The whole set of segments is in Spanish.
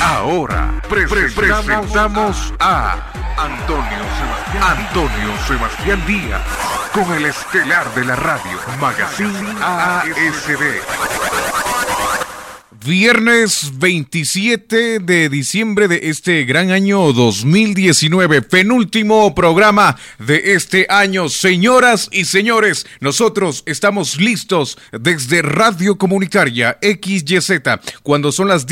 Ahora presentamos a Antonio Sebastián Díaz con el estelar de la radio, Magazine ASD. Viernes 27 de diciembre de este gran año 2019, penúltimo programa de este año. Señoras y señores, nosotros estamos listos desde Radio Comunitaria XYZ, cuando son las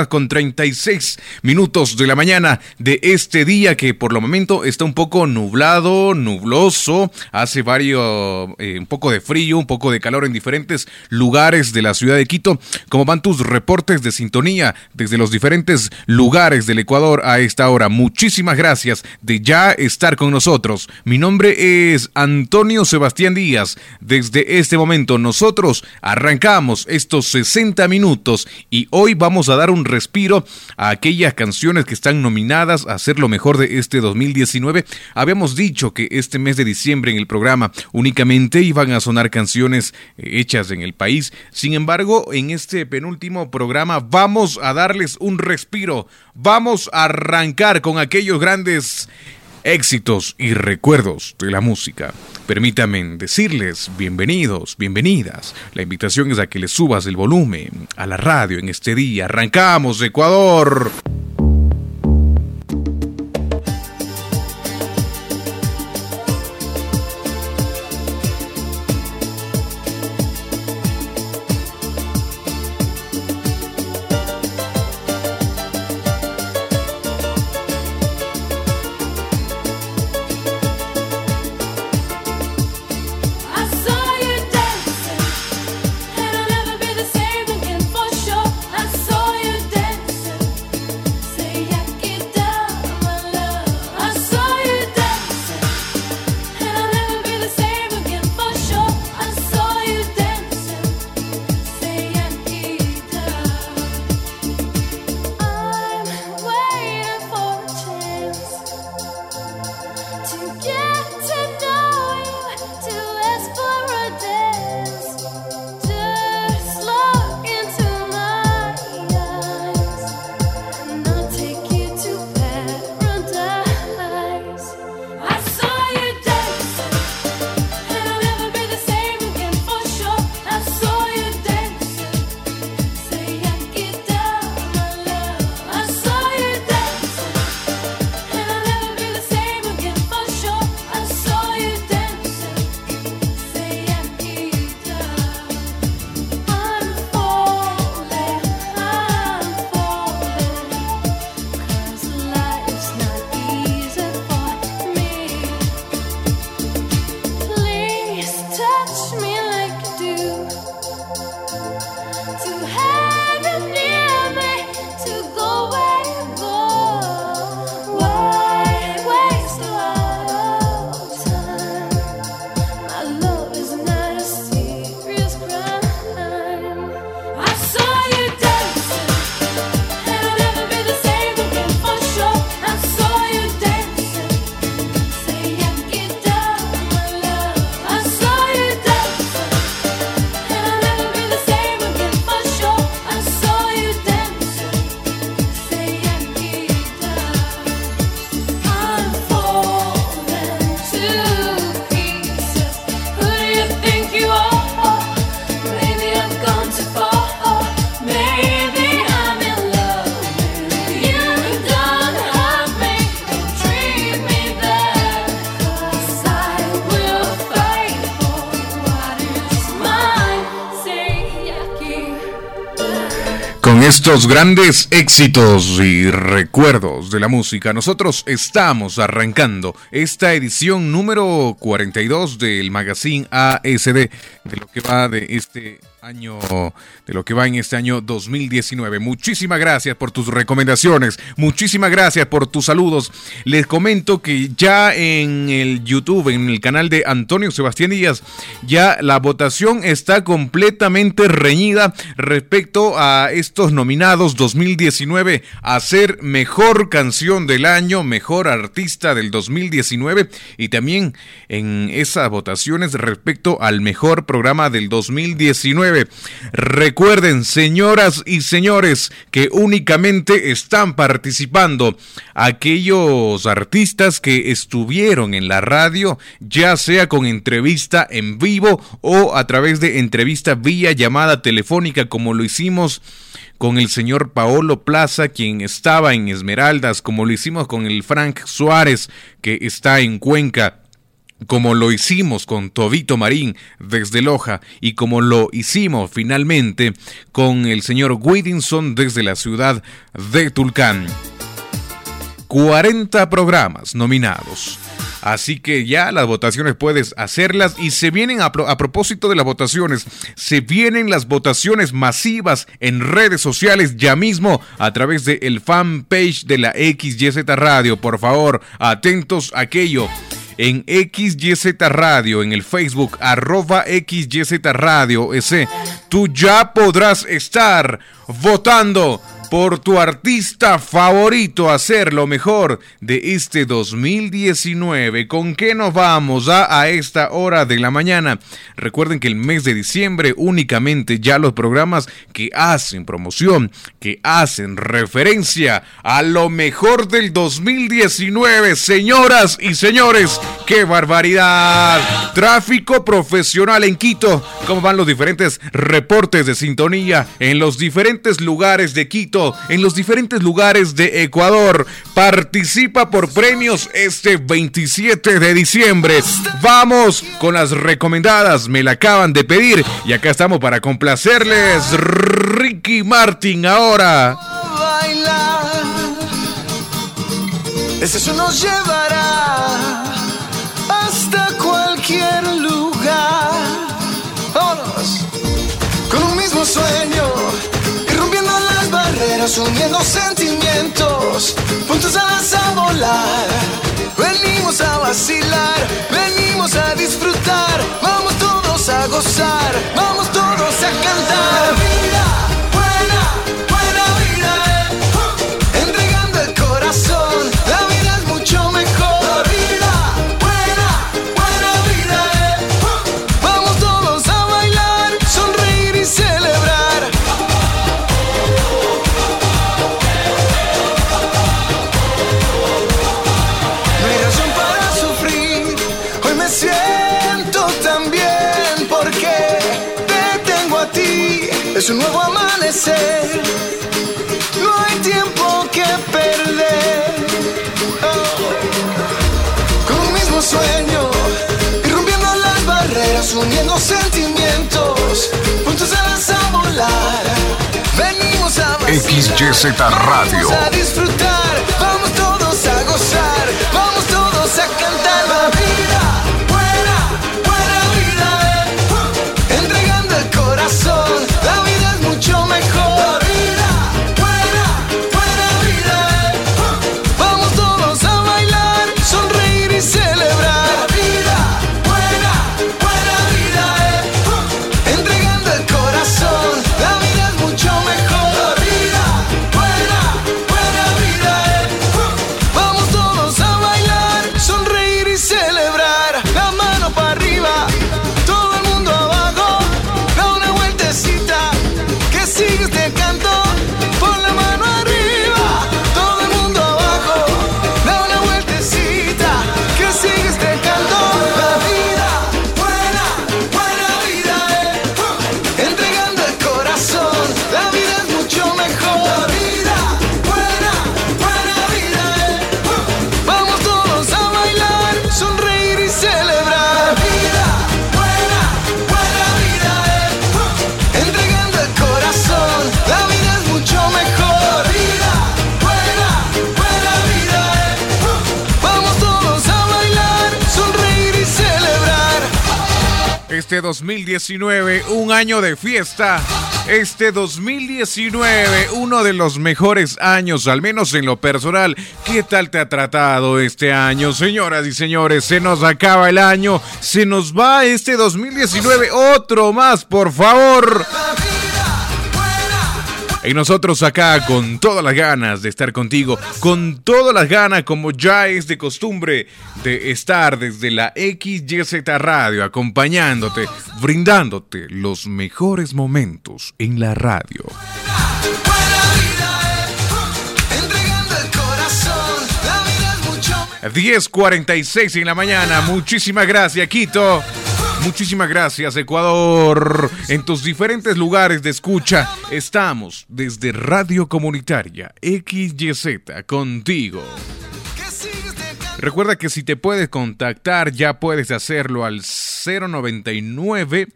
10:36 de la mañana de este día que por lo momento está un poco nublado, nubloso, hace un poco de frío, un poco de calor en diferentes lugares de la ciudad de Quito. ¿Cómo van tus reportes de sintonía desde los diferentes lugares del Ecuador a esta hora? Muchísimas gracias de ya estar con nosotros. Mi nombre es Antonio Sebastián Díaz. Desde este momento nosotros arrancamos estos 60 minutos y hoy vamos a dar un respiro a aquellas canciones que están nominadas a ser lo mejor de este 2019. Habíamos dicho que este mes de diciembre en el programa únicamente iban a sonar canciones hechas en el país. Sin embargo, en este penúltimo programa vamos a darles un respiro, vamos a arrancar con aquellos grandes éxitos y recuerdos de la música. Permítanme decirles bienvenidos, bienvenidas. La invitación es a que le subas el volumen a la radio en este día. Arrancamos, Ecuador. Estos grandes éxitos y recuerdos de la música, nosotros estamos arrancando esta edición número 42 del Magazine ASD, de lo que va de este año, de lo que va en este año 2019. Muchísimas gracias por tus recomendaciones, muchísimas gracias por tus saludos. Les comento que ya en el YouTube, en el canal de Antonio Sebastián Díaz, ya la votación está completamente reñida respecto a estos nominados 2019 a ser mejor canción del año, mejor artista del 2019, y también en esas votaciones respecto al mejor programa del 2019. 2019. Recuerden, señoras y señores, que únicamente están participando aquellos artistas que estuvieron en la radio, ya sea con entrevista en vivo o a través de entrevista vía llamada telefónica, como lo hicimos con el señor Paolo Plaza, quien estaba en Esmeraldas, como lo hicimos con el Frank Suárez, que está en Cuenca, como lo hicimos con Tobito Marín desde Loja, y como lo hicimos finalmente con el señor Widinson desde la ciudad de Tulcán. 40 programas nominados. Así que ya las votaciones puedes hacerlas, y se vienen a propósito de las votaciones, se vienen las votaciones masivas en redes sociales ya mismo a través de el fanpage de la XYZ Radio. Por favor, atentos a aquello. En XYZ Radio, en el Facebook, @XYZ Radio S, tú ya podrás estar votando por tu artista favorito, hacer lo mejor de este 2019. ¿Con qué nos vamos a esta hora de la mañana? Recuerden que el mes de diciembre únicamente ya los programas que hacen promoción, que hacen referencia a lo mejor del 2019. Señoras y señores, ¡qué barbaridad! Tráfico profesional en Quito. ¿Cómo van los diferentes reportes de sintonía en los diferentes lugares de Quito? En los diferentes lugares de Ecuador. Participa por premios este 27 de diciembre. Vamos con las recomendadas. Me la acaban de pedir y acá estamos para complacerles. Ricky Martin ahora. Eso nos llevará hasta cualquier lugar. Vámonos. Con un mismo sueño, barreras, uniendo sentimientos, juntos a volar. Venimos a vacilar, venimos a disfrutar, vamos todos a gozar, vamos todos a cantar. Vida, buena vida, entregando el corazón, la vida es mucho mejor. Vida, buena vida, vamos todos a bailar, sonreír y celebrar. Es un nuevo amanecer, no hay tiempo que perder. Oh. Con un mismo sueño, irrumpiendo las barreras, uniendo sentimientos, juntos a volar. Venimos a vacilar, XYZ Radio. vamos a disfrutar, vamos todos a gozar, vamos todos a cantar. La vida, buena vida, entregando el corazón. La vida es mucho mejor. La vida, buena vida, vamos todos a bailar, sonreír y celebrar. La vida, buena vida, entregando el corazón. La vida es mucho mejor. La vida, buena vida, vamos todos a bailar, sonreír y celebrar. La mano para arriba, todo el mundo abajo, da una vueltecita, que sigue este canto, pon la mano arriba, todo el mundo abajo, da una vueltecita, que sigue este canto. La vida, buena vida, entregando el corazón, la vida es mucho mejor. La vida, buena vida, vamos todos a bailar, sonreír y celebrar. La vida, buena vida, entregando el corazón, la vida es mucho mejor. La vida, buena vida, vamos todos a bailar, sonreír y celebrar. Este 2019, un año de fiesta. Este 2019, uno de los mejores años, al menos en lo personal. ¿Qué tal te ha tratado este año, señoras y señores? Se nos acaba el año, se nos va este 2019. Otro más, por favor. Y nosotros acá con todas las ganas de estar contigo, con todas las ganas, como ya es de costumbre, de estar desde la XYZ Radio, acompañándote, brindándote los mejores momentos en la radio. 10:46 en la mañana. Muchísimas gracias, Quito. Muchísimas gracias, Ecuador. En tus diferentes lugares de escucha, estamos desde Radio Comunitaria XYZ contigo. Recuerda que si te puedes contactar, ya puedes hacerlo al 099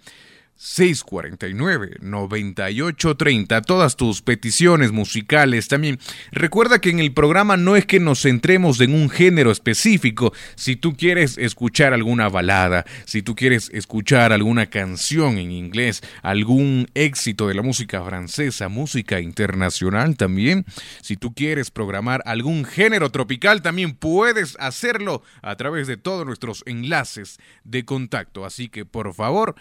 649-9830, todas tus peticiones musicales también. Recuerda que en el programa no es que nos centremos en un género específico. Si tú quieres escuchar alguna balada, si tú quieres escuchar alguna canción en inglés, algún éxito de la música francesa, música internacional también, si tú quieres programar algún género tropical, también puedes hacerlo a través de todos nuestros enlaces de contacto. Así que por favor,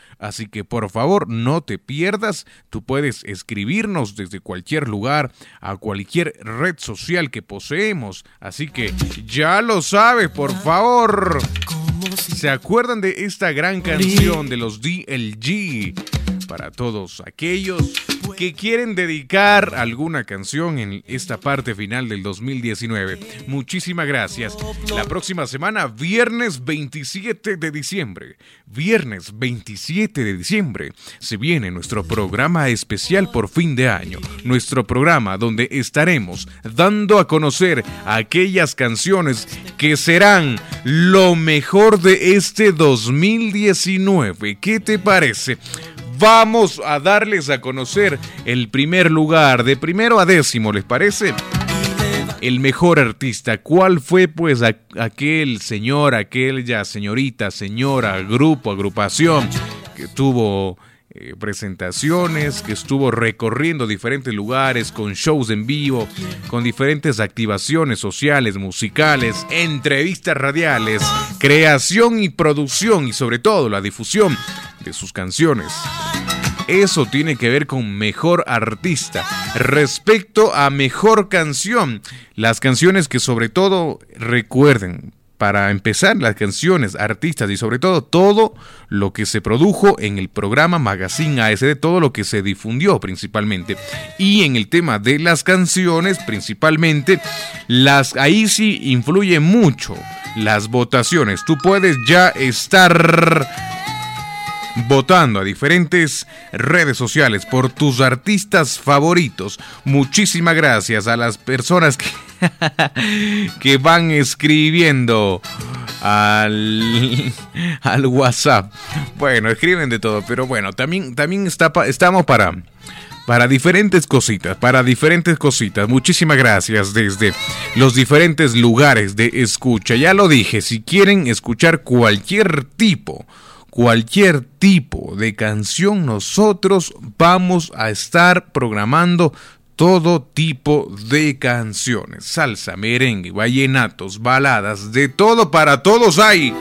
no te pierdas. Tú puedes escribirnos desde cualquier lugar, a cualquier red social que poseemos. Así que ya lo sabes, por favor. ¿Se acuerdan de esta gran canción de los DLG? Para todos aquellos que quieren dedicar alguna canción en esta parte final del 2019. Muchísimas gracias. La próxima semana, viernes 27 de diciembre. Viernes 27 de diciembre se viene nuestro programa especial por fin de año. Nuestro programa donde estaremos dando a conocer aquellas canciones que serán lo mejor de este 2019. ¿Qué te parece? Vamos a darles a conocer el primer lugar, de primero a décimo, ¿les parece? El mejor artista. ¿Cuál fue, pues, aquel señor, aquella señorita, señora, grupo, agrupación que tuvo presentaciones, que estuvo recorriendo diferentes lugares con shows en vivo, con diferentes activaciones sociales, musicales, entrevistas radiales, creación y producción y sobre todo la difusión de sus canciones? Eso tiene que ver con mejor artista. Respecto a mejor canción, las canciones que sobre todo recuerden, para empezar, las canciones, artistas y sobre todo lo que se produjo en el programa Magazine ASD, todo lo que se difundió principalmente. Y en el tema de las canciones, principalmente, ahí sí influye mucho las votaciones. Tú puedes ya estar votando a diferentes redes sociales por tus artistas favoritos. Muchísimas gracias a las personas que van escribiendo al WhatsApp. Bueno, escriben de todo, pero bueno, también estamos para diferentes cositas, Muchísimas gracias desde los diferentes lugares de escucha. Ya lo dije, si quieren escuchar cualquier tipo de canción, nosotros vamos a estar programando todo tipo de canciones. Salsa, merengue, vallenatos, baladas, de todo para todos hay.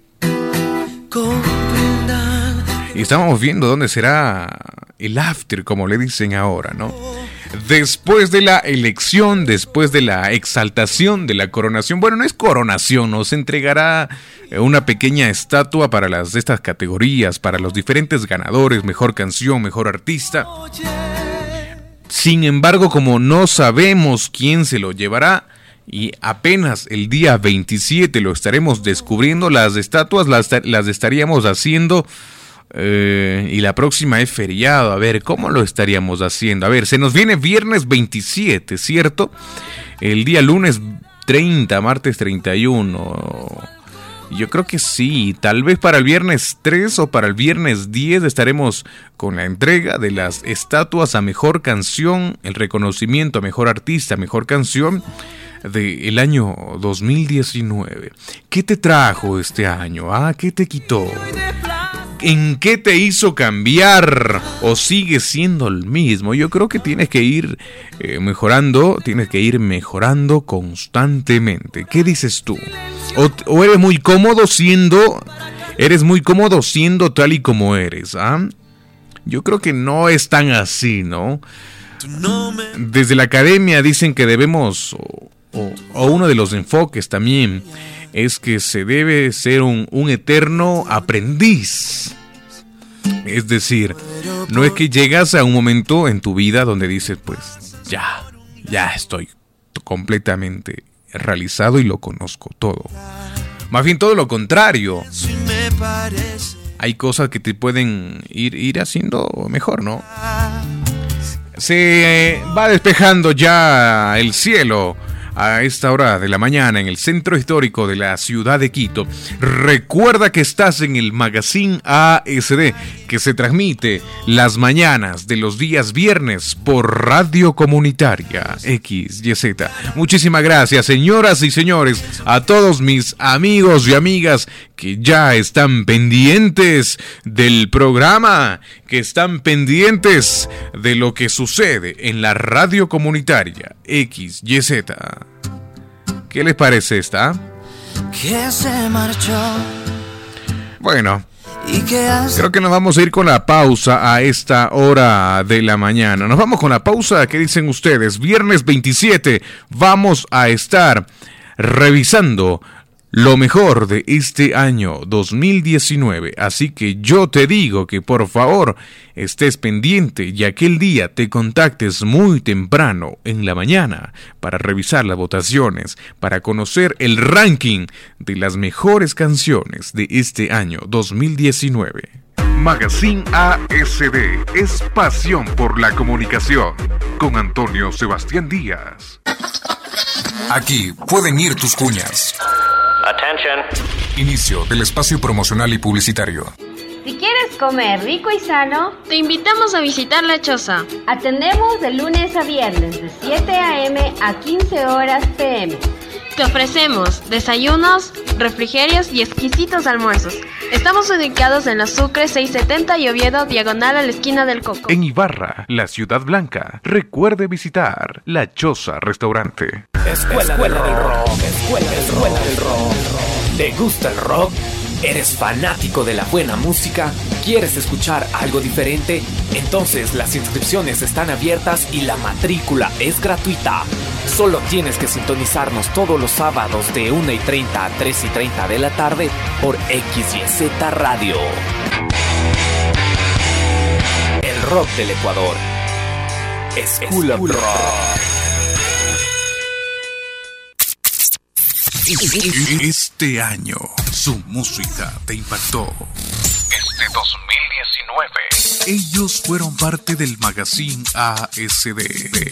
Y estamos viendo dónde será el after, como le dicen ahora, ¿no? Después de la elección, después de la exaltación, de la coronación. Bueno, no es coronación, nos entregará una pequeña estatua para de estas categorías, para los diferentes ganadores, mejor canción, mejor artista. Sin embargo, como no sabemos quién se lo llevará, y apenas el día 27 lo estaremos descubriendo, las estatuas las estaríamos haciendo. Y la próxima es feriado. A ver, ¿cómo lo estaríamos haciendo? A ver, se nos viene viernes 27, ¿cierto? El día lunes 30, martes 31. Yo creo que sí. Tal vez para el viernes 3 o para el viernes 10 estaremos con la entrega de las estatuas a mejor canción, el reconocimiento a mejor artista, mejor canción del año 2019. ¿Qué te trajo este año? ¿Qué te quitó? ¿En qué te hizo cambiar? ¿O sigues siendo el mismo? Yo creo que tienes que ir mejorando constantemente. ¿Qué dices tú? ¿O eres muy cómodo siendo tal y como eres? Yo creo que no es tan así, ¿no? Desde la academia dicen que debemos, o uno de los enfoques también, es que se debe ser un eterno aprendiz. Es decir, no es que llegas a un momento en tu vida donde dices, pues ya estoy completamente realizado y lo conozco todo. Más bien todo lo contrario. Hay cosas que te pueden ir haciendo mejor, ¿no? Se va despejando ya el cielo a esta hora de la mañana en el centro histórico de la ciudad de Quito. Recuerda que estás en el Magazine ASD, que se transmite las mañanas de los días viernes por Radio Comunitaria XYZ. Muchísimas gracias, señoras y señores, a todos mis amigos y amigas que ya están pendientes del programa, que están pendientes de lo que sucede en la Radio Comunitaria XYZ. ¿Qué les parece esta? Que se marchó. Bueno, creo que nos vamos a ir con la pausa a esta hora de la mañana. Nos vamos con la pausa. ¿Qué dicen ustedes? Viernes 27 vamos a estar revisando lo mejor de este año 2019, así que yo te digo que por favor estés pendiente y aquel día te contactes muy temprano en la mañana para revisar las votaciones, para conocer el ranking de las mejores canciones de este año 2019. Magazine ASD es pasión por la comunicación, con Antonio Sebastián Díaz. Aquí pueden ir tus cuñas. Attention. Inicio del espacio promocional y publicitario. Si quieres comer rico y sano, te invitamos a visitar La Choza. Atendemos de lunes a viernes de 7 a.m. a 15 horas p.m. Te ofrecemos desayunos, refrigerios y exquisitos almuerzos. Estamos ubicados en la Sucre 670 y Oviedo, diagonal a la esquina del Coco. En Ibarra, la Ciudad Blanca, recuerde visitar La Choza Restaurante. Escuela del Rock. Escuela del Rock. ¿Te gusta el rock? ¿Eres fanático de la buena música? ¿Quieres escuchar algo diferente? Entonces las inscripciones están abiertas y la matrícula es gratuita. Solo tienes que sintonizarnos todos los sábados de 1:30 a 3:30 de la tarde por XYZ Radio. El rock del Ecuador. School of Rock. Este año, su música te impactó. Este 2019, ellos fueron parte del Magazine ASD.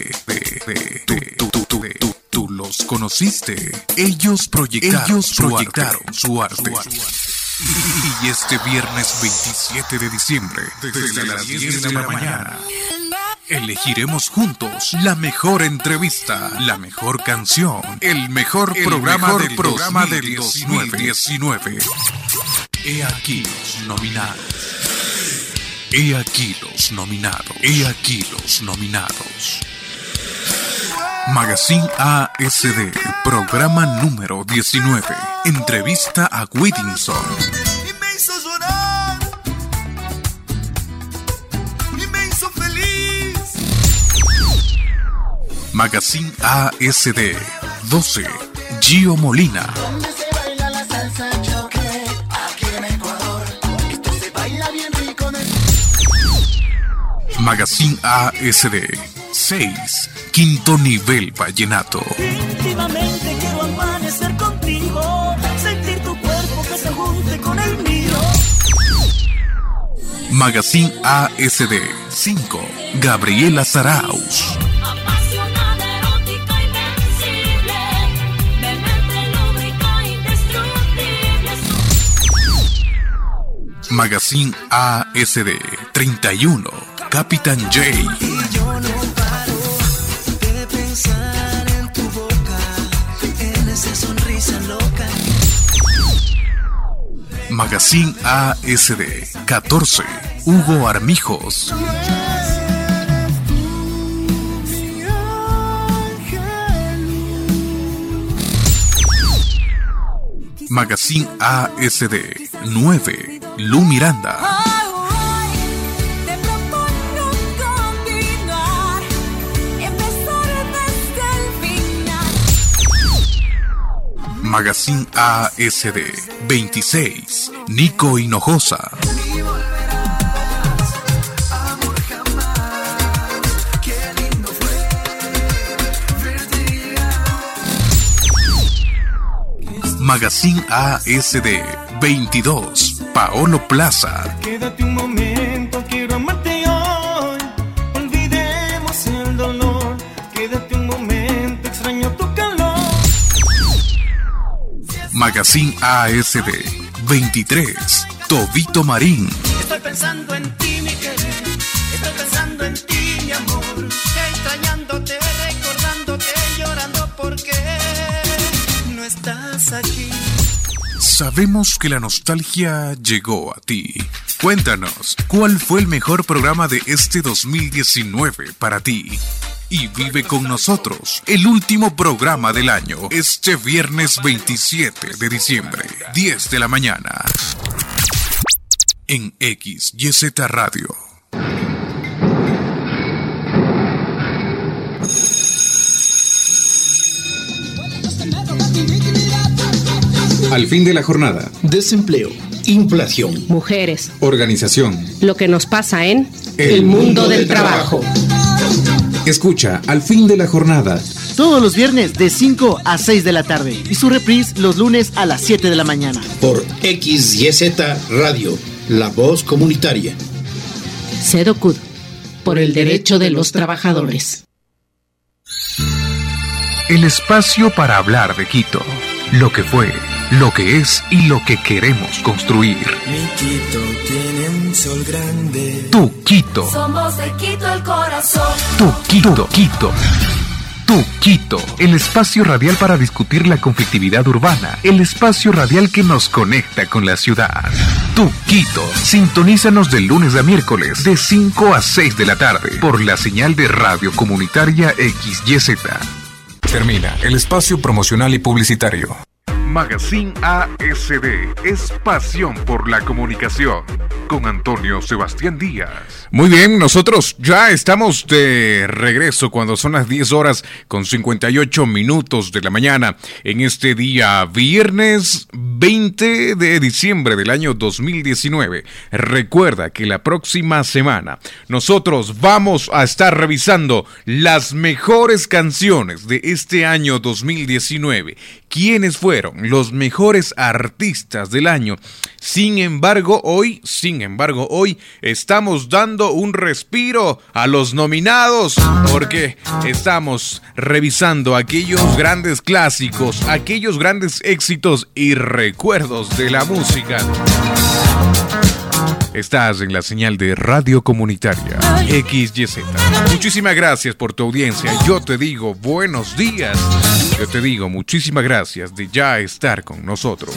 Tú los conociste. Ellos proyectaron su arte. Y este viernes 27 de diciembre, desde las 10 de la mañana, elegiremos juntos la mejor entrevista, la mejor canción, el mejor programa del 2019. He aquí los nominados. He aquí los nominados. He aquí los nominados. Magazine ASD, programa número 19. Entrevista a Whittinson. Y me hizo llorar. Y me hizo feliz. Magazine ASD 12. Gio Molina. Donde se baila la salsa choque, aquí en Ecuador. Esto se baila bien rico. Magazine ASD 6. Quinto nivel vallenato. Íntimamente quiero amanecer contigo, sentir tu cuerpo que se junte con el mío. Magazine ASD 5. Gabriela Zarauz. Apasionada, erótica, invencible, de mente lúbrica, indestructible. Magazine ASD 31. Capitán J. Y yo no paro de pensar en tu boca, en esa sonrisa loca. Magazine ASD 14. Hugo Armijos. Magazine ASD 9. Lu Miranda. Te propongo continuar Magazine ASD 26, Nico Hinojosa. Magazine ASD 22, Paolo Plaza. Quédate un momento, quiero amarte hoy. Olvidemos el dolor. Quédate un momento, extraño tu calor. Magazine ASD 23, Tobito Marín. Estoy pensando en ti, mi querer. Estoy pensando en ti, mi amor. Extrañándote, recordándote, llorando porque no estás aquí. Sabemos que la nostalgia llegó a ti. Cuéntanos, ¿cuál fue el mejor programa de este 2019 para ti? Y vive con nosotros el último programa del año, este viernes 27 de diciembre, 10 de la mañana, en XYZ Radio. Al fin de la jornada. Desempleo, inflación, mujeres, organización. Lo que nos pasa en El mundo del trabajo. Escucha Al fin de la jornada. Todos los viernes de 5 a 6 de la tarde y su reprise los lunes a las 7 de la mañana. Por XYZ Radio, la voz comunitaria. Sedocud, por el derecho de los trabajadores. El espacio para hablar de Quito, lo que fue, lo que es y lo que queremos construir. Mi Quito tiene un sol grande. Tu Quito. Somos de Quito el corazón. Tu Quito. Tu Quito. El espacio radial para discutir la conflictividad urbana. El espacio radial que nos conecta con la ciudad. Tu Quito. Sintonízanos de lunes a miércoles de 5 a 6 de la tarde por la señal de radio comunitaria XYZ. Termina el espacio promocional y publicitario. Magazine ASD es pasión por la comunicación. Con Antonio Sebastián Díaz. Muy bien, nosotros ya estamos de regreso cuando son las 10 horas con 58 minutos de la mañana en este día viernes 20 de diciembre del año 2019. Recuerda que la próxima semana nosotros vamos a estar revisando las mejores canciones de este año 2019. ¿Quiénes fueron los mejores artistas del año? Sin embargo, hoy estamos dando un respiro a los nominados porque estamos revisando aquellos grandes clásicos, aquellos grandes éxitos y recuerdos de la música. Estás en la señal de radio comunitaria XYZ. Muchísimas gracias por tu audiencia. Yo te digo buenos días. Yo te digo muchísimas gracias de ya estar con nosotros.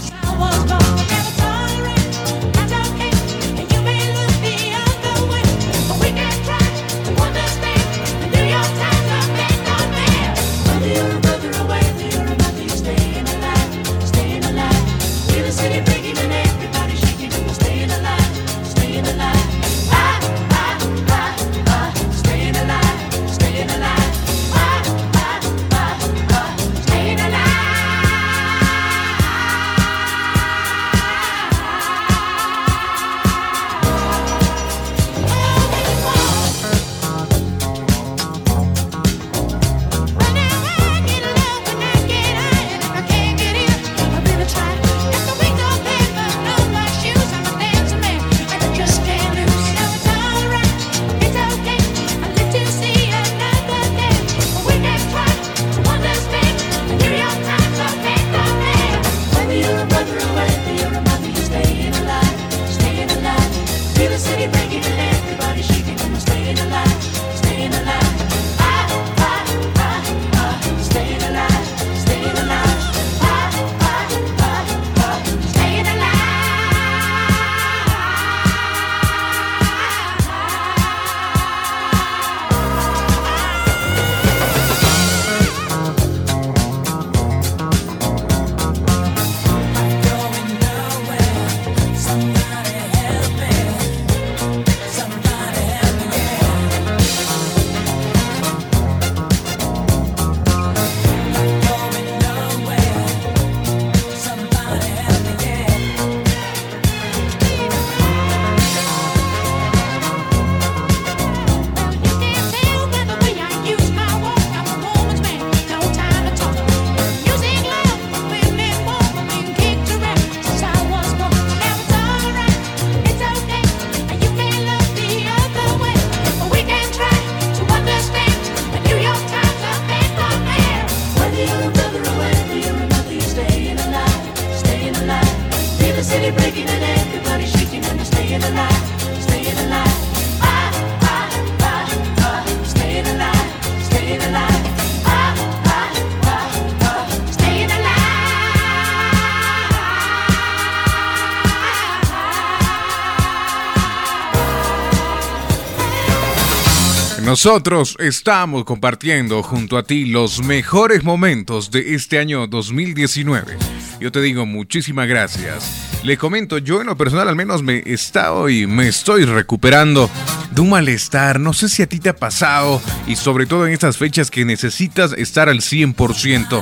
nosotros estamos compartiendo junto a ti los mejores momentos de este año 2019. Yo te digo muchísimas gracias. Le comento, yo en lo personal al menos me estoy recuperando de un malestar. No sé si a ti te ha pasado y sobre todo en estas fechas que necesitas estar al 100%.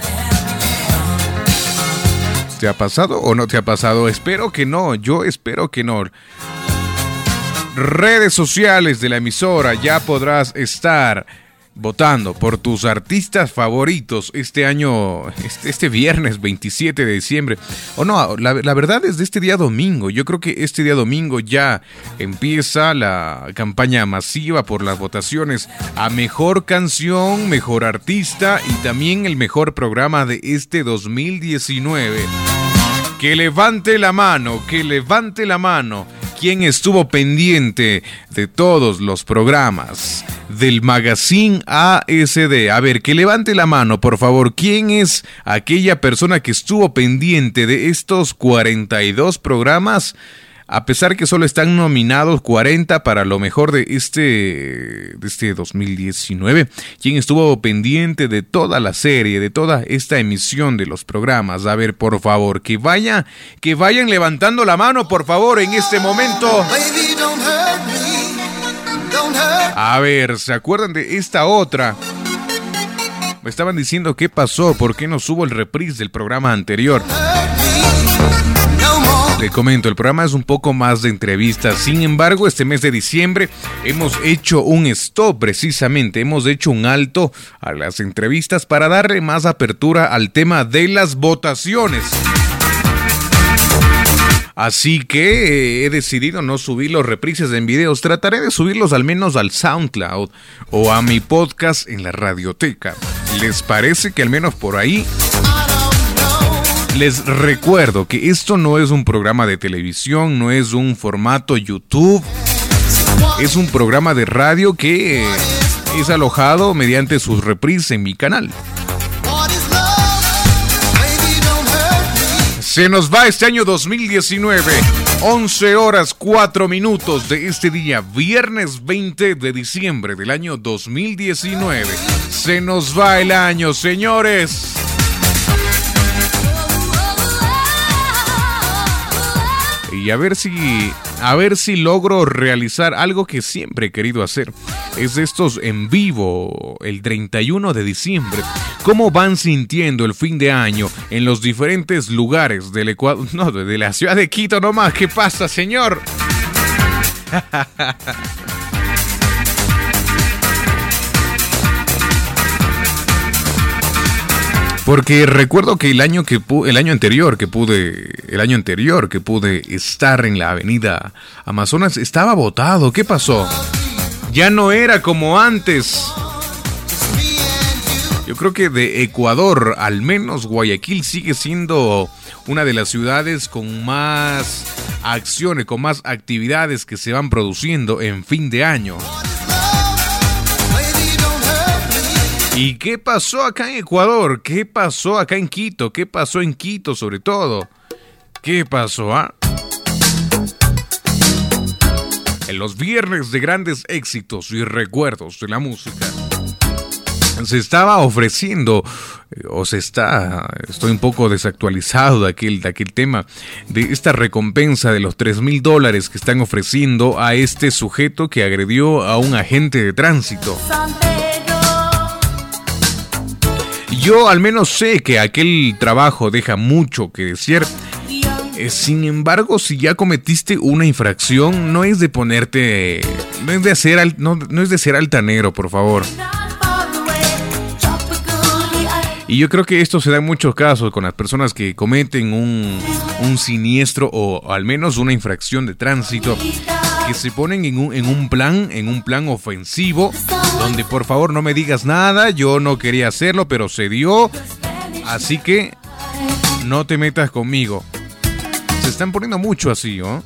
¿Te ha pasado o no te ha pasado? Espero que no, yo espero que no. Redes sociales de la emisora, ya podrás estar votando por tus artistas favoritos este año, este viernes 27 de diciembre. O no, la verdad es de este día domingo. Yo creo que este día domingo ya empieza la campaña masiva por las votaciones a mejor canción, mejor artista y también el mejor programa de este 2019. Que levante la mano, que levante la mano. ¿Quién estuvo pendiente de todos los programas del Magazine ASD? A ver, que levante la mano, por favor. ¿Quién es aquella persona que estuvo pendiente de estos 42 programas? A pesar que solo están nominados 40 para lo mejor de este 2019. ¿Quién estuvo pendiente de toda la serie, de toda esta emisión de los programas? A ver, por favor, que vayan levantando la mano, por favor, en este momento. A ver, ¿se acuerdan de esta otra? Me estaban diciendo qué pasó, por qué no subo el reprise del programa anterior. Le comento, el programa es un poco más de entrevistas. Sin embargo, este mes de diciembre hemos hecho un stop precisamente. Hemos hecho un alto a las entrevistas para darle más apertura al tema de las votaciones. Así que he decidido no subir los reprises en videos. Trataré de subirlos al menos al SoundCloud o a mi podcast en la radioteca. ¿Les parece que al menos por ahí? Les recuerdo que esto no es un programa de televisión, no es un formato YouTube, es un programa de radio que es alojado mediante sus reprises en mi canal. Se nos va este año 2019, 11 horas 4 minutos de este día, viernes 20 de diciembre del año 2019. Se nos va el año, señores. Y a ver si logro realizar algo que siempre he querido hacer. Es de estos en vivo el 31 de diciembre. ¿Cómo van sintiendo el fin de año en los diferentes lugares del Ecuador? No, de la ciudad de Quito nomás. ¿Qué pasa, señor? Porque recuerdo que el año anterior que pude estar en la avenida Amazonas estaba botado. ¿Qué pasó? Ya no era como antes. Yo creo que de Ecuador, al menos Guayaquil sigue siendo una de las ciudades con más acciones, con más actividades que se van produciendo en fin de año. ¿Y qué pasó acá en Ecuador? ¿Qué pasó acá en Quito? ¿Qué pasó en Quito sobre todo? ¿Qué pasó, En los viernes de grandes éxitos y recuerdos de la música se estaba ofreciendo, estoy un poco desactualizado de aquel tema, de esta recompensa de los $3,000 que están ofreciendo a este sujeto que agredió a un agente de tránsito. Yo al menos sé que aquel trabajo deja mucho que desear. Sin embargo, si ya cometiste una infracción, no es de ponerte, no es de ser altanero, por favor. Y yo creo que esto se da en muchos casos con las personas que cometen un siniestro o al menos una infracción de tránsito, que se ponen en un plan ofensivo, donde por favor no me digas nada, yo no quería hacerlo, pero se dio, así que no te metas conmigo. Se están poniendo mucho así, ¿no?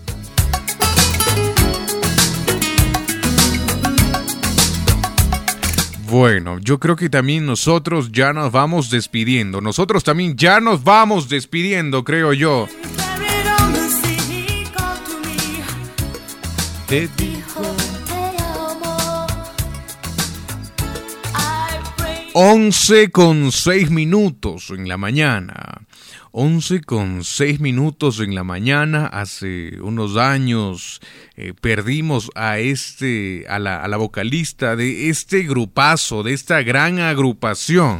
Bueno, yo creo que también nosotros ya nos vamos despidiendo. Creo yo. Te dijo, 11:06 en la mañana. 11:06 en la mañana. Hace unos años perdimos a la vocalista de este grupazo, de esta gran agrupación.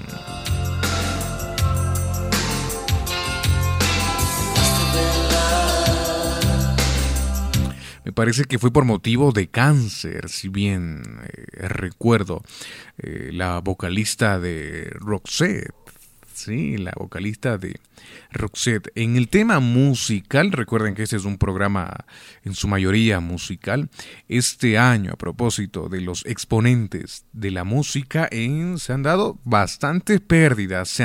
Me parece que fue por motivo de cáncer, si bien recuerdo. La vocalista de Roxette. Sí, la vocalista de Roxette. En el tema musical, recuerden que este es un programa en su mayoría musical. Este año, a propósito de los exponentes de la música, se han dado bastantes pérdidas.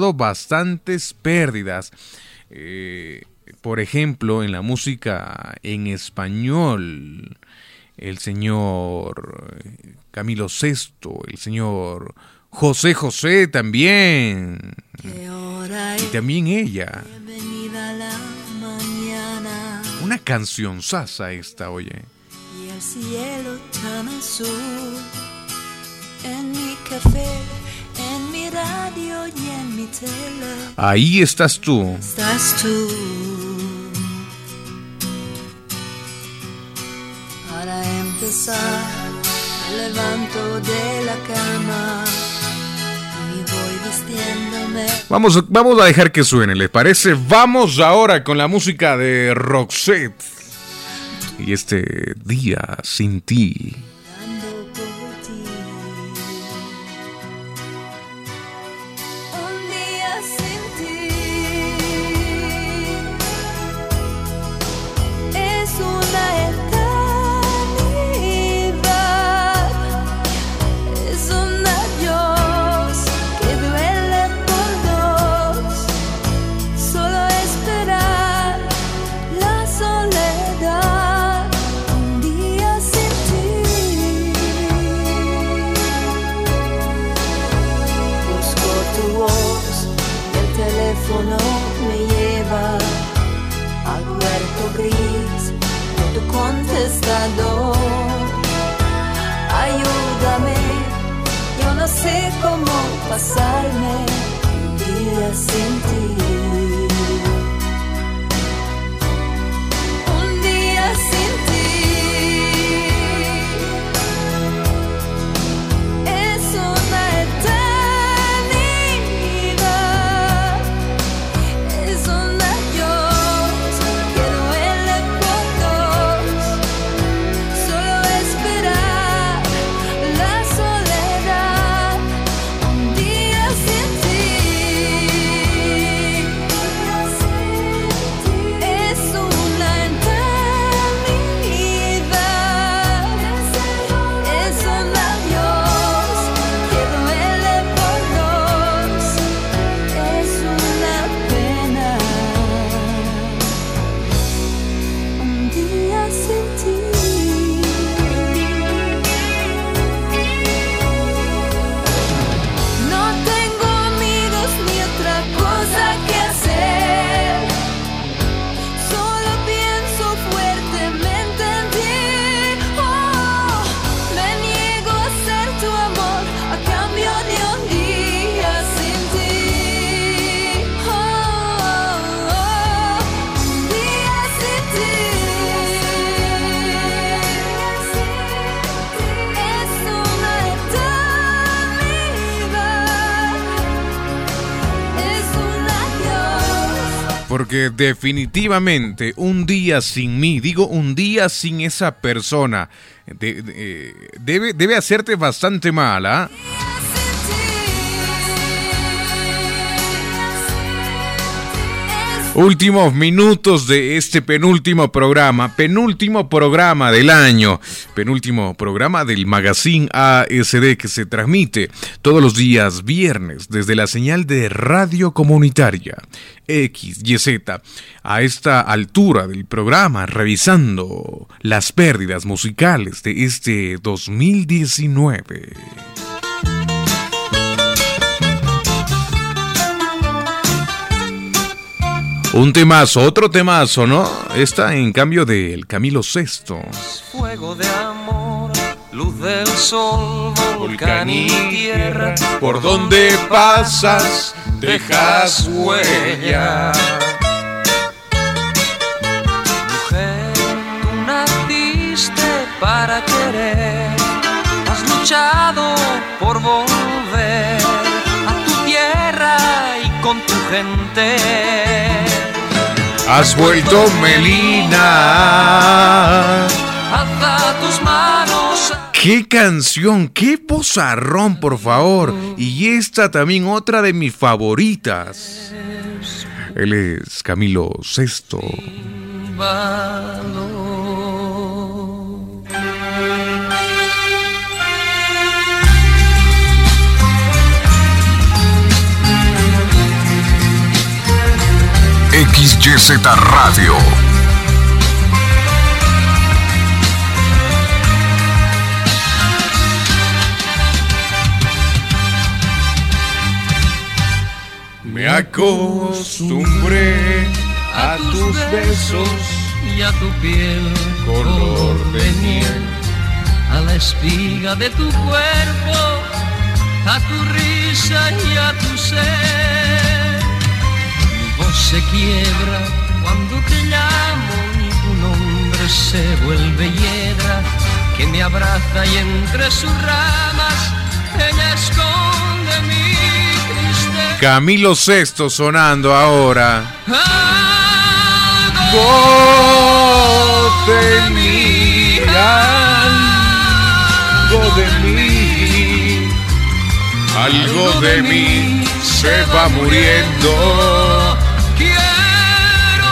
Por ejemplo, en la música en español, el señor Camilo Sesto, el señor José José también. Y también ella. Una cancionzaza esta, oye. Y el cielo tan azul, en mi café, en mi radio y en mi tele. Ahí estás tú. Para empezar, me levanto de la cama y voy vistiéndome. Vamos a dejar que suene, ¿les parece? Vamos ahora con la música de Roxette. Y este día sin ti. Me lleva al cuarto gris de tu contestador. Ayúdame, yo no sé cómo pasarme un día sin ti. Un día sin ti. Es una eternidad. Porque definitivamente un día sin mí, digo un día sin esa persona, debe hacerte bastante mal, ¿ah? Últimos minutos de este penúltimo programa del año, penúltimo programa del Magazine ASD que se transmite todos los días viernes desde la señal de radio comunitaria XYZ. A esta altura del programa, revisando las pérdidas musicales de este 2019. Un temazo, otro temazo, ¿no? Esta en cambio del Camilo Sesto. Fuego de amor, luz del sol, volcán y tierra. Por donde pasas, dejas huella. Mujer, tú naciste para querer, has luchado por volver a tu tierra y con tu gente. Has vuelto Melina. Alza tus manos. ¡Qué canción! ¡Qué vozarrón, por favor! Y esta también otra de mis favoritas. Él es Camilo Sesto. XYZ Radio. Me acostumbré a tus besos y a tu piel color de miel, a la espiga de tu cuerpo, a tu risa y a tu ser. Mi voz se quiebra cuando te llamo y tu nombre se vuelve hiedra que me abraza y entre sus ramas ella esconde mi tristeza. Camilo Sesto sonando ahora. Algo de mí, algo de mí se va muriendo. Quiero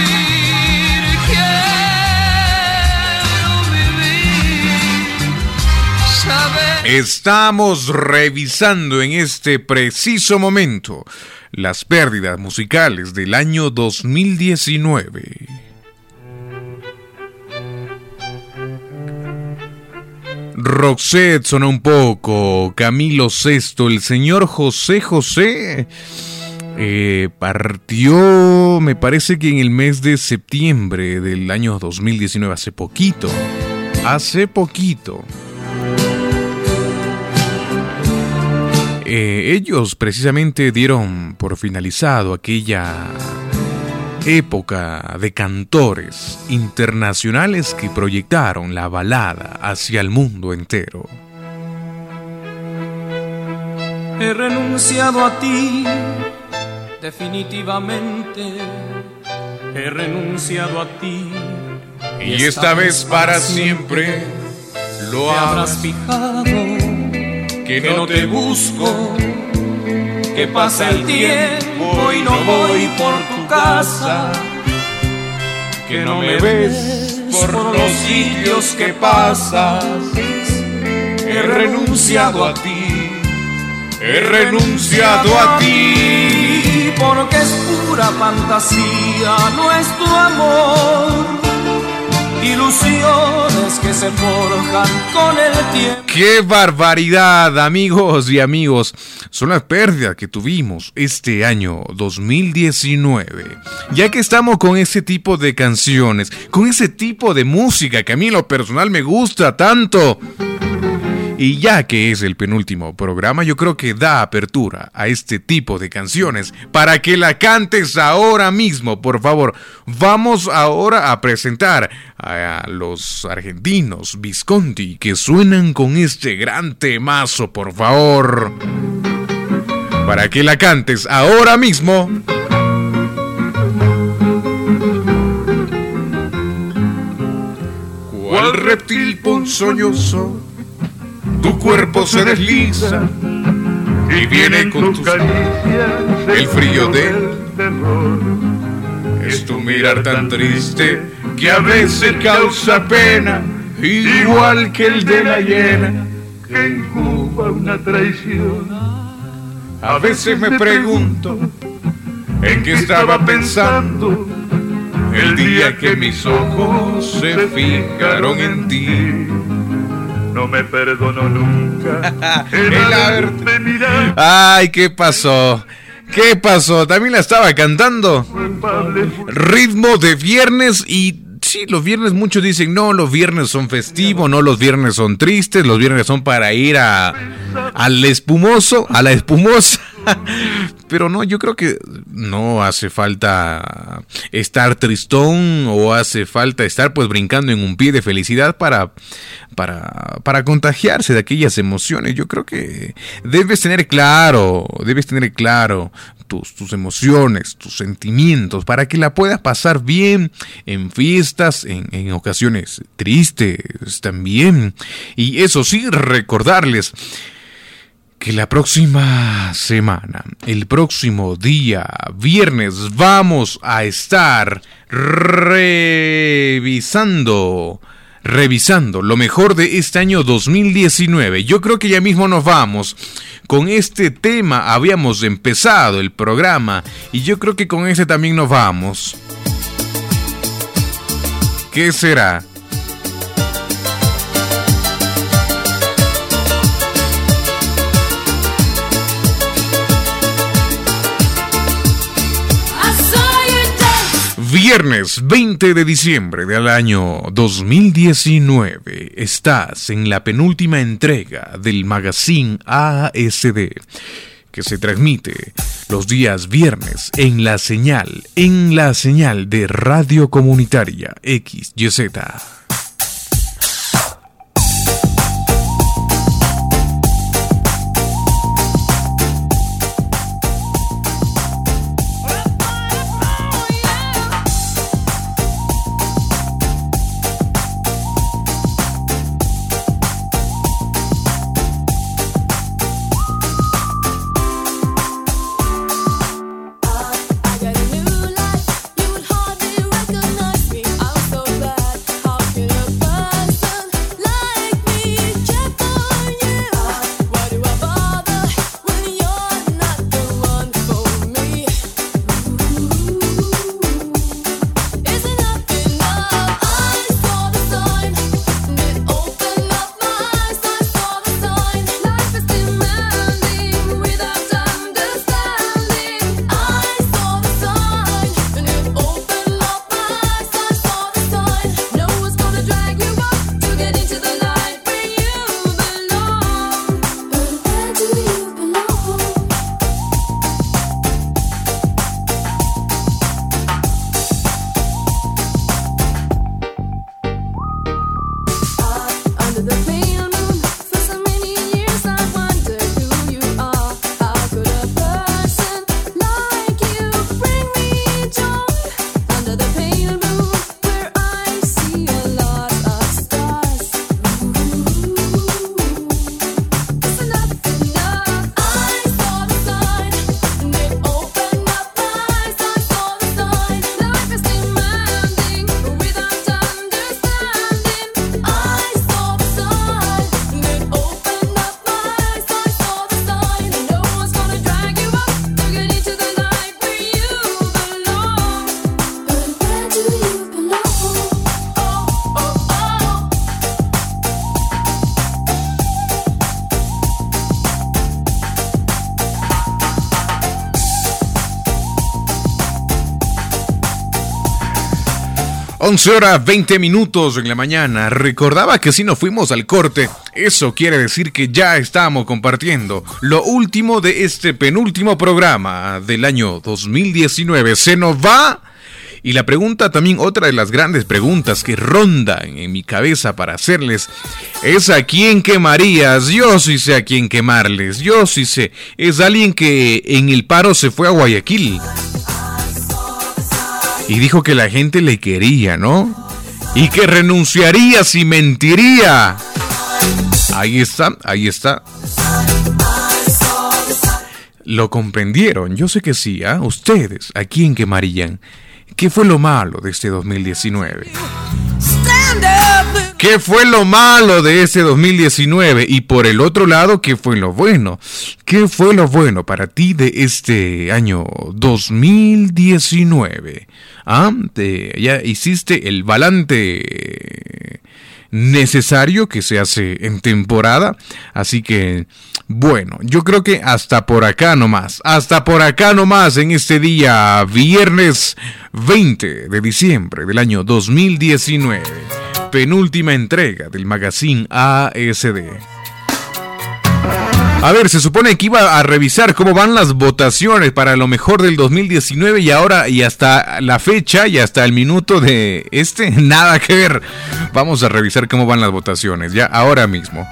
vivir, saber. Estamos revisando en este preciso momento las pérdidas musicales del año 2019. Roxette suena un poco, Camilo Sesto, el señor José José partió, me parece que en el mes de septiembre del año 2019, hace poquito. Ellos precisamente dieron por finalizado aquella época de cantores internacionales que proyectaron la balada hacia el mundo entero. He renunciado a ti, definitivamente. He renunciado a ti. Y esta vez para siempre lo habrás fijado. Que no te busco, que pasa el tiempo y no voy por tu casa, que no me ves por los sitios que pasas. He renunciado a ti, he renunciado a ti, porque es pura fantasía nuestro amor, ilusiones que se forjan con el tiempo. ¡Qué barbaridad, amigos y amigos! Son las pérdidas que tuvimos este año 2019. Ya que estamos con ese tipo de canciones, con ese tipo de música que a mí en lo personal me gusta tanto. Y ya que es el penúltimo programa, yo creo que da apertura a este tipo de canciones para que la cantes ahora mismo, por favor. Vamos ahora a presentar a los argentinos Visconti que suenan con este gran temazo, por favor. Para que la cantes ahora mismo. Cual reptil ponzoñoso tu cuerpo se desliza y viene con tus caricias el frío del terror. Es tu mirar tan triste que a veces causa pena, igual que el de la hiena que incuba una traición. A veces me pregunto en qué estaba pensando el día que mis ojos se fijaron en ti. No me perdono nunca el haberte mirado. Ay, ¿qué pasó? ¿Qué pasó? También la estaba cantando. Ritmo de viernes y sí, sí, los viernes muchos dicen, no, los viernes son festivos, no, los viernes son tristes, los viernes son para ir al espumoso, a la espumosa. Pero no, yo creo que no hace falta estar tristón o hace falta estar pues brincando en un pie de felicidad para contagiarse de aquellas emociones. Yo creo que debes tener claro tus emociones, tus sentimientos, para que la puedas pasar bien en fiestas, en ocasiones tristes también. Y eso sí, recordarles que la próxima semana, el próximo día, viernes, vamos a estar revisando lo mejor de este año 2019. Yo creo que ya mismo nos vamos. Con este tema habíamos empezado el programa y yo creo que con este también nos vamos. ¿Qué será? Viernes 20 de diciembre del año 2019, estás en la penúltima entrega del magazine ASD, que se transmite los días viernes en la señal de Radio Comunitaria XYZ. Horas 20 minutos en la mañana. Recordaba que si nos fuimos al corte, eso quiere decir que ya estamos compartiendo lo último de este penúltimo programa del año 2019. Se nos va. Y la pregunta también, otra de las grandes preguntas que rondan en mi cabeza para hacerles, es ¿a quién quemarías? Yo sí sé a quién quemarles, yo sí sé. Es alguien que en el paro se fue a Guayaquil y dijo que la gente le quería, ¿no? Y que renunciaría si mentiría. Ahí está, ahí está. Lo comprendieron, yo sé que sí, ¿ah? Ustedes, ¿a quién quemarían? ¿Qué fue lo malo de este 2019? ¿Qué fue lo malo de este 2019? Y por el otro lado, ¿qué fue lo bueno? ¿Qué fue lo bueno para ti de este año 2019? ¿Ah? Ya hiciste el balance necesario, que se hace en temporada. Así que, bueno, yo creo que hasta por acá nomás en este día, viernes 20 de diciembre del año 2019, penúltima entrega del magazine ASD. A ver, se supone que iba a revisar cómo van las votaciones para lo mejor del 2019 y ahora y hasta la fecha y hasta el minuto de nada que ver. Vamos a revisar cómo van las votaciones ya ahora mismo.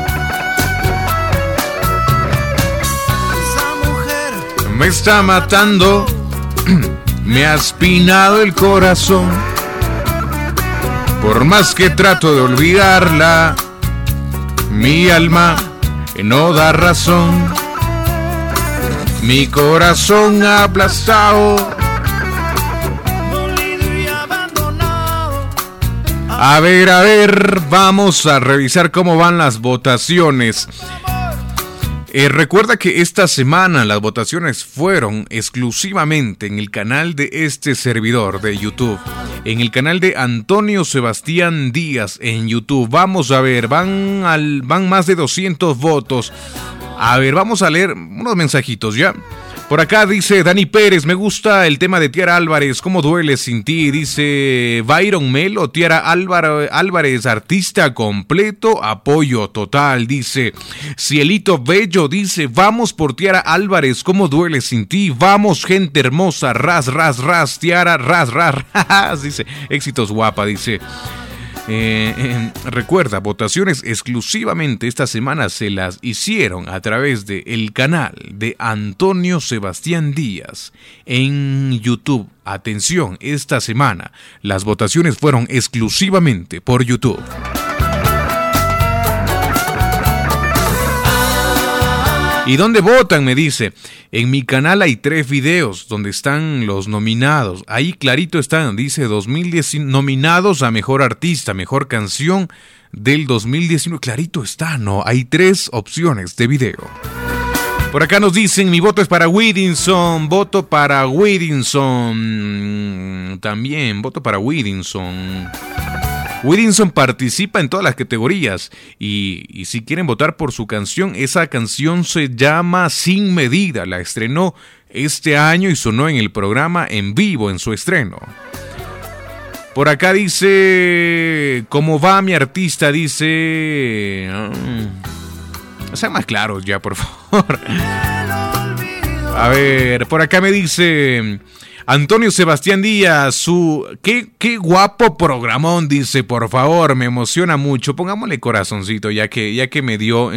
Me está matando, me ha espinado el corazón. Por más que trato de olvidarla, mi alma no da razón. Mi corazón aplastado, a ver, vamos a revisar cómo van las votaciones. Recuerda que esta semana las votaciones fueron exclusivamente en el canal de este servidor de YouTube, en el canal de Antonio Sebastián Díaz en YouTube. Vamos a ver, van más de 200 votos. A ver, vamos a leer unos mensajitos ya. Por acá dice Dani Pérez, me gusta el tema de Tiara Álvarez, ¿cómo duele sin ti? Dice Byron Melo, Tiara Álvarez, artista completo, apoyo total. Dice Cielito Bello, dice, vamos por Tiara Álvarez, ¿cómo duele sin ti? Vamos, gente hermosa, ras, Tiara, ras, dice, éxitos guapa, dice. Recuerda, votaciones exclusivamente esta semana se las hicieron a través del canal de Antonio Sebastián Díaz en YouTube. Atención, esta semana las votaciones fueron exclusivamente por YouTube. ¿Y dónde votan? Me dice. En mi canal hay 3 videos donde están los nominados. Ahí clarito están, dice 2010 nominados a Mejor Artista, Mejor Canción del 2019. Clarito está, ¿no? Hay 3 opciones de video. Por acá nos dicen, mi voto es para Whittinson. Voto para Whittinson. También, voto para Whittinson. Whittinson participa en todas las categorías y si quieren votar por su canción, esa canción se llama Sin Medida, la estrenó este año y sonó en el programa en vivo en su estreno. Por acá dice, ¿cómo va mi artista? Dice, sean más claros ya, por favor. A ver, por acá me dice Antonio Sebastián Díaz, qué guapo programón, dice, por favor, me emociona mucho. Pongámosle corazoncito ya que me dio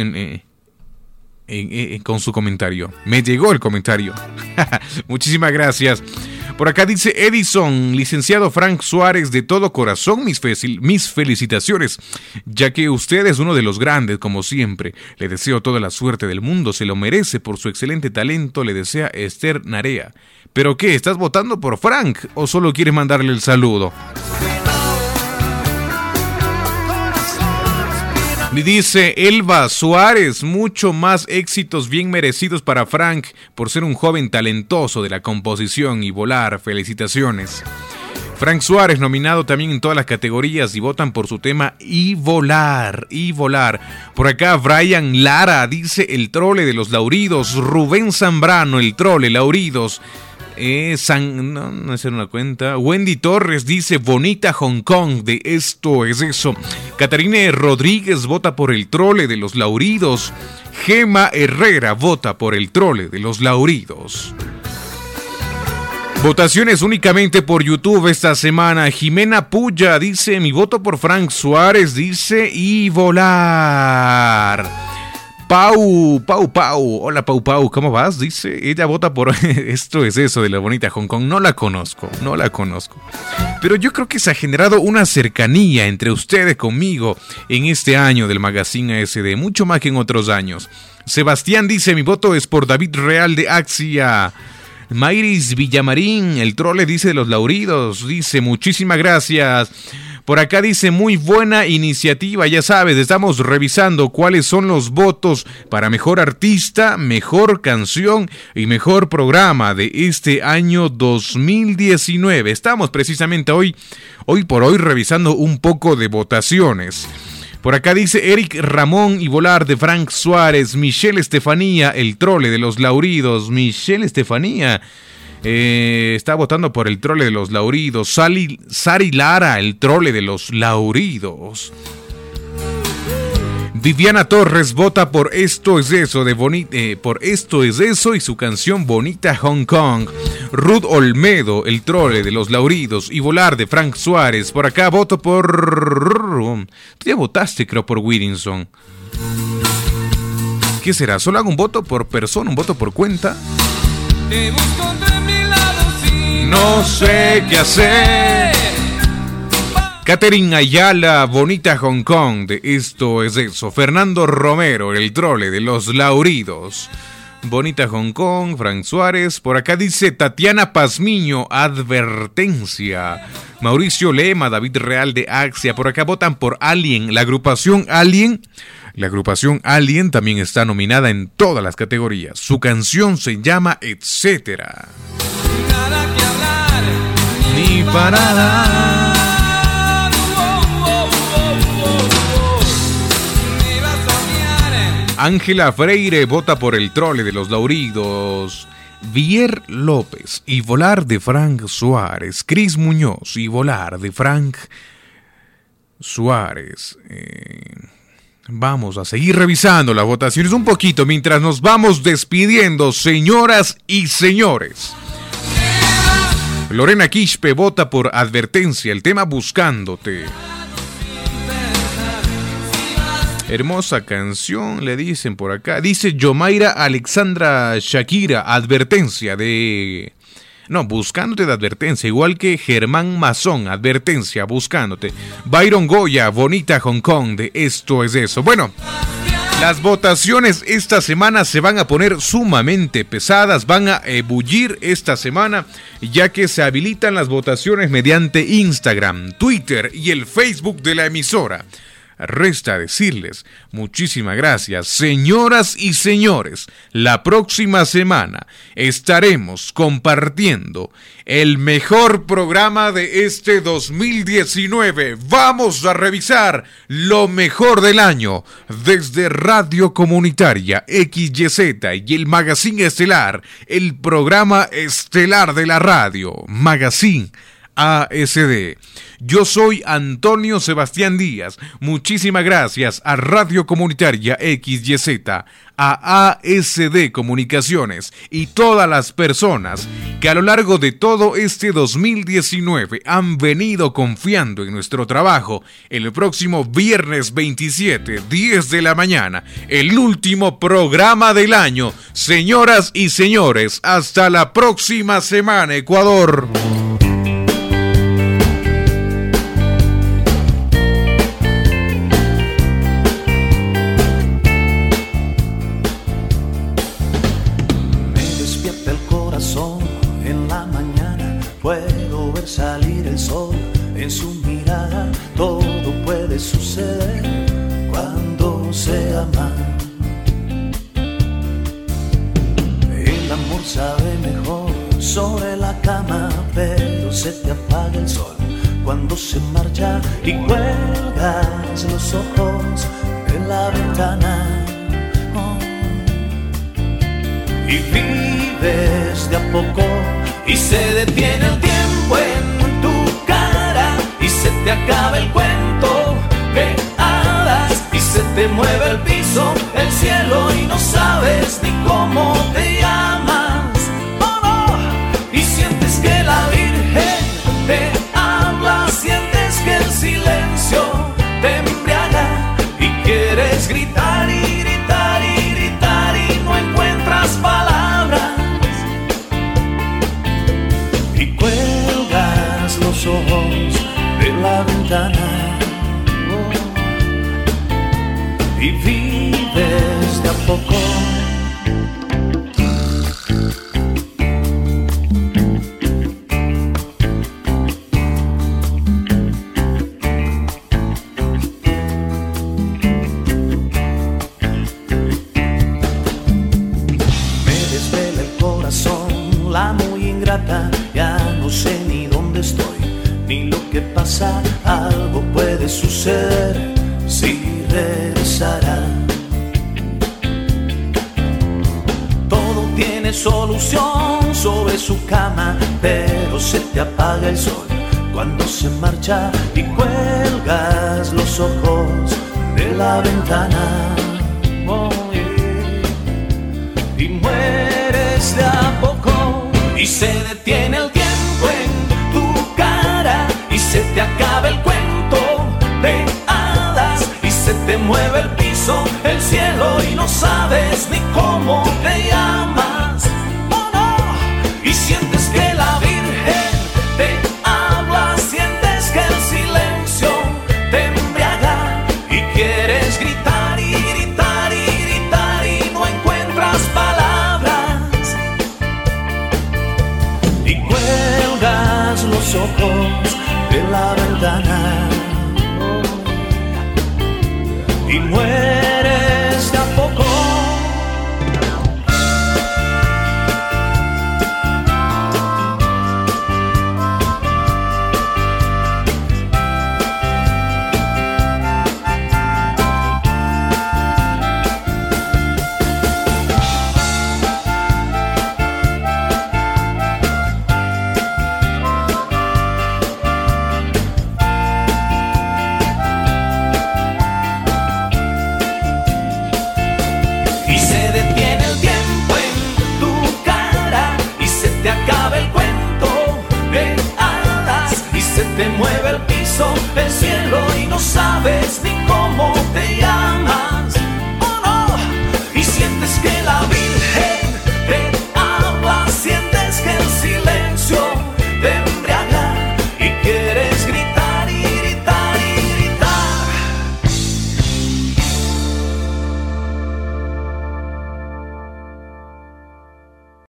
con su comentario. Me llegó el comentario. Muchísimas gracias. Por acá dice Edison, licenciado Frank Suárez, de todo corazón mis felicitaciones, ya que usted es uno de los grandes, como siempre. Le deseo toda la suerte del mundo, se lo merece por su excelente talento, le desea Esther Narea. ¿Pero qué? ¿Estás votando por Frank o solo quieres mandarle el saludo? Dice Elba Suárez, mucho más éxitos bien merecidos para Frank por ser un joven talentoso de la composición y volar. Felicitaciones. Frank Suárez nominado también en todas las categorías y votan por su tema Y Volar. Por acá Brian Lara dice el trole de los Lauridos. Rubén Zambrano, el trole Lauridos. No es una cuenta. Wendy Torres dice bonita Hong Kong de Esto es Eso. Catarina Rodríguez vota por el trole de los Lauridos. Gema Herrera vota por el trole de los Lauridos. Votaciones únicamente por YouTube esta semana. Jimena Puya dice mi voto por Frank Suárez, dice Y Volar. Pau. Hola Pau, ¿cómo vas? Dice, ella vota por Esto es Eso de la bonita Hong Kong. No la conozco. Pero yo creo que se ha generado una cercanía entre ustedes conmigo en este año del magazine ASD, mucho más que en otros años. Sebastián dice, mi voto es por David Real de Axia. Mayris Villamarín, el trole dice de los Lauridos, dice, muchísimas gracias. Por acá dice, muy buena iniciativa, ya sabes, estamos revisando cuáles son los votos para mejor artista, mejor canción y mejor programa de este año 2019. Estamos precisamente hoy por hoy revisando un poco de votaciones. Por acá dice Eric Ramón y Volar de Frank Suárez, Michelle Estefanía, el trole de los Lauridos. Michelle Estefanía está votando por el trole de los Lauridos. Sari Lara, el trole de los Lauridos. Viviana Torres vota por Esto es Eso por Esto es Eso y su canción Bonita Hong Kong. Ruth Olmedo, el trole de los Lauridos y Volar de Frank Suárez. Por acá voto por... Tú ya votaste, creo, por Willinson. ¿Qué será? ¿Solo hago un voto por persona, un voto por cuenta? Te busco entre mi lado sin no sé qué hacer. Catherine Ayala, Bonita Hong Kong, de Esto es Eso. Fernando Romero, el trole de los Lauridos. Bonita Hong Kong, Frank Suárez. Por acá dice Tatiana Pazmiño, Advertencia. Mauricio Lema, David Real de Axia. Por acá votan por Alien, la agrupación Alien. La agrupación Alien también está nominada en todas las categorías. Su canción se llama Etcétera. nada que hablar, Ni parada. Ángela Freire vota por el trole de los Lauridos. Vier López y Volar de Frank Suárez. Cris Muñoz y Volar de Frank Suárez. Vamos a seguir revisando las votaciones un poquito mientras nos vamos despidiendo, señoras y señores. Lorena Quispe vota por Advertencia, el tema Buscándote. Hermosa canción, le dicen por acá. Dice Yomaira Alexandra Shakira, Advertencia de... No, Buscándote de Advertencia, igual que Germán Mazón, Advertencia, Buscándote. Byron Goya, Bonita Hong Kong, de Esto es Eso. Bueno, las votaciones esta semana se van a poner sumamente pesadas, van a ebullir esta semana, ya que se habilitan las votaciones mediante Instagram, Twitter y el Facebook de la emisora. Resta decirles, muchísimas gracias, señoras y señores. La próxima semana estaremos compartiendo el mejor programa de este 2019. Vamos a revisar lo mejor del año desde Radio Comunitaria XYZ y el Magazine Estelar, el programa estelar de la radio, Magazine ASD. Yo soy Antonio Sebastián Díaz. Muchísimas gracias a Radio Comunitaria XYZ, a ASD Comunicaciones y todas las personas que a lo largo de todo este 2019 han venido confiando en nuestro trabajo. El próximo viernes 27, 10 de la mañana, el último programa del año. Señoras y señores, hasta la próxima semana, Ecuador. Puedo ver salir el sol en su mirada. Todo puede suceder cuando se ama. El amor sabe mejor sobre la cama, pero se te apaga el sol cuando se marcha y cuelgas los ojos en la ventana. Y vives de a poco y se detiene el tiempo en tu cara y se te acaba el cuento de hadas y se te mueve el piso, el cielo y no sabes ni cómo te llamas. Oh, no. Y sientes que la Virgen te habla, sientes que el silencio te embriaga y quieres gritar y gritar y gritar y no encuentras palabras. Cuelgas los ojos de la ventana, y vives de a poco. inmediata, ya no sé ni dónde estoy, ni lo que pasa, algo puede suceder si regresará. Todo tiene solución sobre su cama, pero se te apaga el sol cuando se marcha y cuelgas los ojos de la ventana. Oh, y mueres de a poco y se detiene el tiempo en tu cara y se te acaba el cuento de hadas y se te mueve el piso, el cielo y no sabes ni cómo te llamas. Oh no, y sientes que la Virgen te habla, sientes que el silencio te embriaga y quieres gritar y gritar y gritar y no encuentras palabras y cuelgas los ojos de la ventana y mueres